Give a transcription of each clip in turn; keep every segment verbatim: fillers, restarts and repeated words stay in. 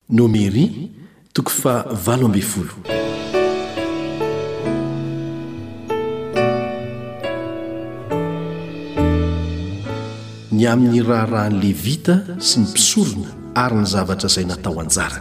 Nomeri toko fa valo amby folo. Ny amin'ny raharahan'ny Levita sy ny mpisorona ary ny zavatra izay natao anjara.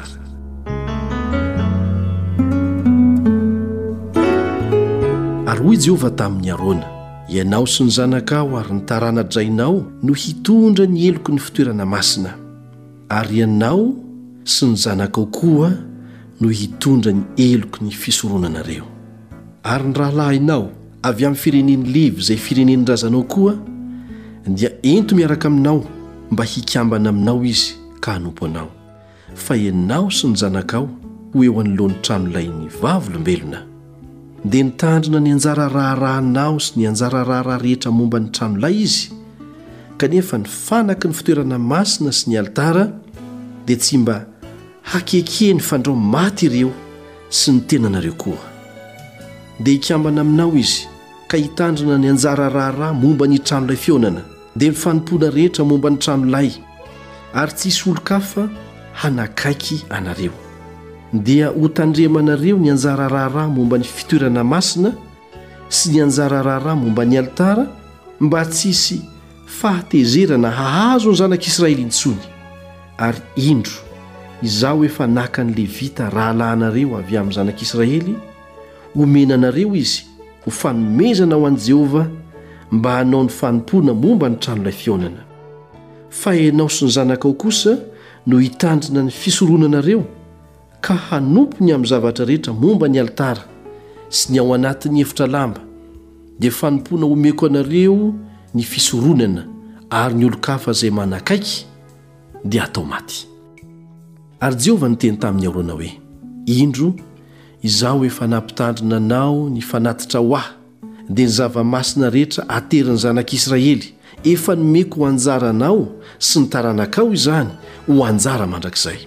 Ary hoy Jehovah tamin'ny Arona: ianao sy ny zanakao ary ny taranadrainao no hitondra ny eloko ny fitoerana masina, ary ianao sy ny zanakao koa no hitondra ny eloko ny fisoronanareo. Ary ny rahalahinao avy amin'ny firenen'ny Levi izay firenen'ny razanao koa dia ento miaraka aminao mba hikambana aminao izy ka hanompo anao. Fa ianao sy ny zanakao ho eo anoloan'ny tranolain'ny vavolombelona, dia nitandrina ny anjara raharahanao sy ny anjara raharaha rehetra momba ny tranolay izy, kanefa ny fanaky ny fitoerana masina sy ny altara dia tsy mba hakekeny fandrao maty ireo sy ny tenanareo koa. Dia hikambana aminao izy ka hitandrina ny anjara raharaha momba ny tranolay fionana, dia ny fanompona rehetra momba ny tranolay, ary tsisy olo-kafa hanakaiky anareo. Dia ho tandremanareo ny anjara raharaha momba ny fitoerana masina sy ny anjara raharaha momba ny altara, mba tsisy fahatezerana hahazo ny zanak'Israely intsony. Ary indro izaho efa naka ny Levita rahalahanareo avy amin'ny zanak'Israely, omenanareo izy ho fanomezana ho an'i Jehovah mba hanao ny fanompona momba ny tranolay fionana. Fa ianao sy ny zanakao kosa no hitandrina ny fisoronanareo ka hanompo ny amin'ny zavatra rehetra momba ny altara sy ny ao anatin'ny efitra lamba, dia fanompona omeko anareo ny fisoronana, ary ny olo-kafa izay manakaiky dia atao maty. Ary Jehovah niteny tamin'ny Arona hoe: indro izaho efa nampitandrina anao ny fanatitra ho ahy, dia ny zava-masina rehetra aterin'ny zanak'Israely efa nomeko ho anjaranao sy ny taranakao izany ho anjara mandrakizay.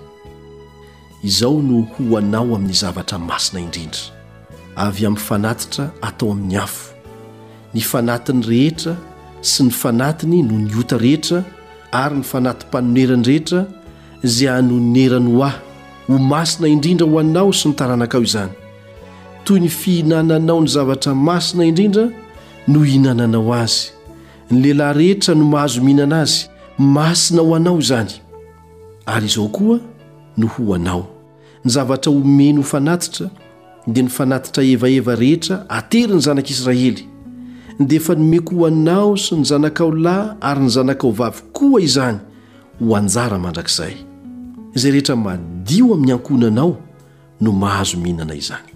Izao no ho anao amin'ny zavatra masina indrindra, avy amin'ny fanatitra atao amin'ny afo, ny fanatiny rehetra sy ny fanatiny no ny ota rehetra, ary ny fanatim-panonerany rehetra izay hanonerany ho ahy ho masina indrindra ho anao sy ny taranakao izany. Toy ny fihinananao ny zavatra masina indrindra no hinananao azy. Ny lehilahy rehetra no mahazo mihinana azy, masina ho anao izany. Ary izao koa no ho anao: ny zavatra omeny ho fanatitra dia ny fanatitra evaeva rehetra aterin'ny zanak'Israely, dia efa nomeko ho anao sy ny zanakao lahy ary ny zanakao vavy koa izany ho anjara mandrakizay. Izay rehetra madio amin'ny ankonanao no mahazo mihinana izany.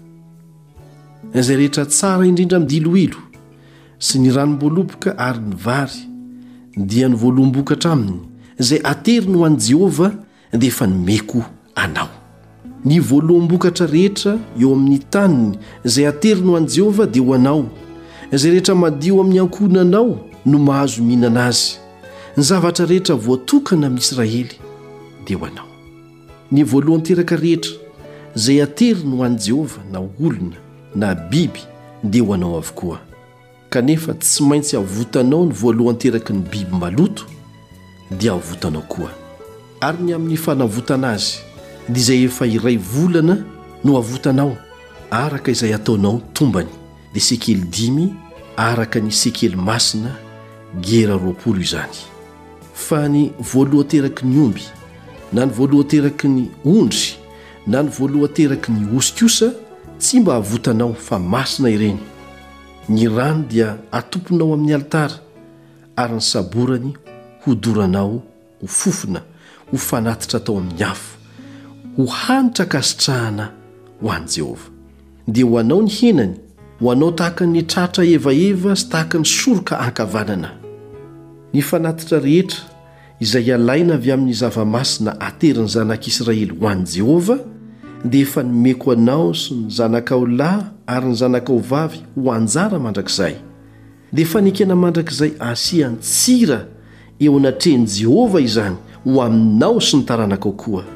Izay rehetra tsara indrindra amin'ny diloilo sy ny ranom-boaloboka ary ny vary dia ny voalombokatra aminy, izay ateriny ho an'i Jehovah, dia efa nomeko anao. Ny voalombokatra rehetra eo amin'ny taniny izay ateriny ho an'i Jehovah dia ho anao. Izay rehetra madio amin'ny ankonanao no mahazo mihinana azy. Ny zavatra rehetra voatokana amin'Israely dia ho anao. Ny voalohany teraka rehetra izay ateriny ho an'i Jehovah, na olona na biby, dia ho anao avokoa. Kanefa tsy maintsy avotanao ny voalohany teraky ny biby maloto, dia avotanao koa. Ary ny amin'ny fanavotana azy dia izay efa iray volana no avotanao, araka izay ataonao tombany, dia sekely dimy araka ny sekely masina, gera roapolo izany. Fa ny voalohany teraky ny omby, na ny voalohany teraky ny ondry, na ny voalohany teraky ny osy kosa, tsy mba avotanao fa masina ireny. Ny rano dia atomponao amin'ny altara, ary ny saborany hodoranao ho fofona, ho fanatitra atao amin'ny afo, ho hanitra kasitrahana ho an'i Jehovah. Dia ho anao ny henany, ho anao tahaka ny tratra evaeva sy tahaka ny soroka ankavanana. Ny fanatitra rehetra izay alaina avy amin'ny zava-masina aterin'ny zanak'Israely ho an'i Jehovah, dia efa nomeko anao sy ny zanakao lahy ary ny zanakao vavy ho anjara mandrakizay. Dia efa nikena mandrakizay asiany tsira eo anatrehan'i Jehovah izany ho aminao sy ny taranakao koa.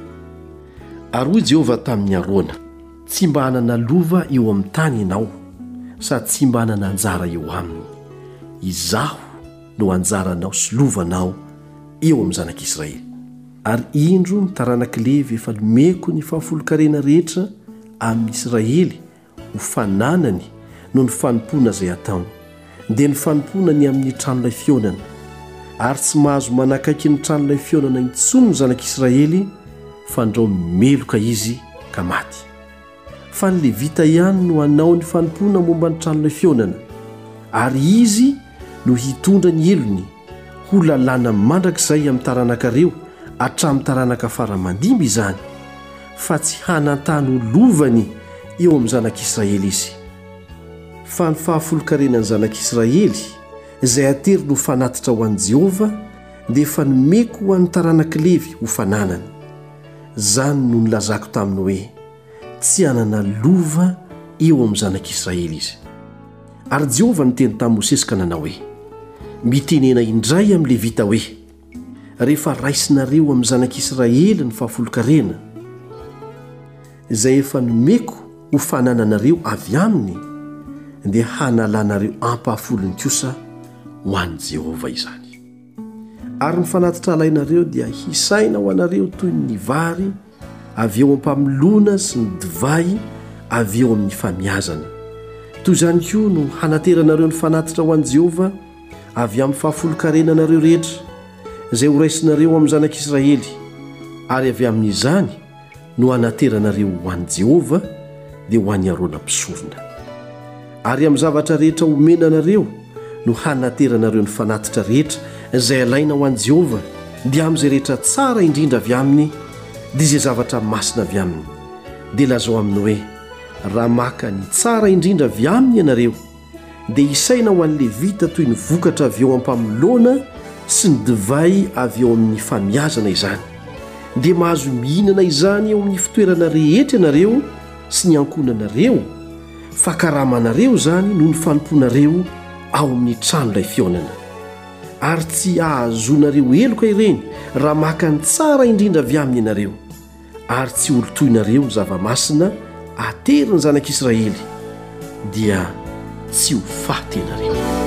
Ary hoy Jehovah tamin'ny Arona: tsy mba hanana lova eo amin'ny tany ianao, sady tsy mba hanana anjara eo aminy. Izaho no anjaranao sy lovanao eo amin'ny zanak'Israely. ary indro ny taranaka Levy efa nomeko ny fahafolo-karena rehetra amin'Israely ho fananany no ny fanompoana izay ataony, dia ny fanompoana ny amin'ny tranolay fionana, ary tsy mahazo manakaiky ny tranolay fionana intsony ny zanak'Israely fa ndrao meloka izy ka maty. Fa ny Levita ihany no hanao ny fanompoana momba ny tranolay fionana, ary izy no hitondra ny elony ho lalàna mandrakizay amin'ny taranakareo hatramin'ny taranaka faramandimby izany, fa tsy hanantany ho lovany eo amin'ny zanak'Israely izy. Fa ny fahafolo-karenan'ny zanak'Israely izay atery no fanatitra ho an'i Jehova dia efa nomeko ho an'ny taranaka Levy ho fananany. Zany no nilazako taminy hoe tsy hanana lova eo amin'ny zanak'Israely izy. Ary Jehova niteny tamin'i Mosesy ka nanao hoe, mitenena indray amin'ny Levita hoe, rehefa raisinareo amin'ny zanak'Israely ny fahafolo-karena izay efa nomeko ho fanananareo avy aminy, dia hanalanareo ampahafolony kosa ho an'i Jehova izany. Ary ny fanatitra alainareo dia hisaina ho anareo toy ny vary avy eo ampamilona sy ny divay avy eo amin'ny famiazana. Toy izany koa no hanateranareo ny fanatitra ho an'i Jehova avy amin'ny fahafolo-karenanareo rehetra izay ho raisinareo amin'ny zanak'Israely, ary avy amin'izany no hanateranareo ho an'i Jehova dia ho an'ny arona-pisorona. Ary amin'ny zavatra rehetra omenanareo no hanateranareo ny fanatitra rehetra izay alaina ho an'i Jehova, dia amin'izay rehetra tsara indrindra avy aminy dia izay zavatra masina avy aminy. Dia lazao aminy hoe, raha maka ny tsara indrindra avy aminy ianareo, dia isaina ho an'ny Levita toy ny vokatra avy eo ampamilona sy ny divay avy eo amin'ny famiazana izany, dia mahazo mihinana izany eo amin'ny fitoerana rehetra ianareo sy ny ankonanareo, fa karamanareo zany no ny fanompoanareo ao amin'ny tranolay fionana. Ary tsy ahazonareo eloka ireny raha maka ny tsara indrindra avy aminy ianareo, ary tsy olo-toynareo ny zava-masina atery ny zanak'Israely, dia tsy ho faty ianareo.